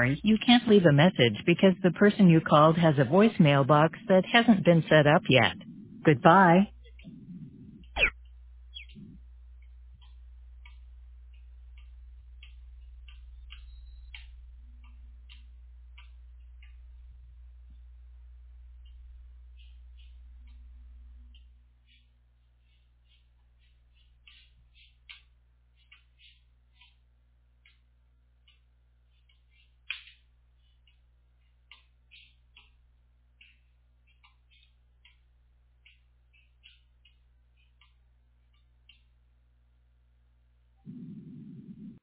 sorry, you can't leave a message because the person you called has a voicemail box that hasn't been set up yet. Goodbye.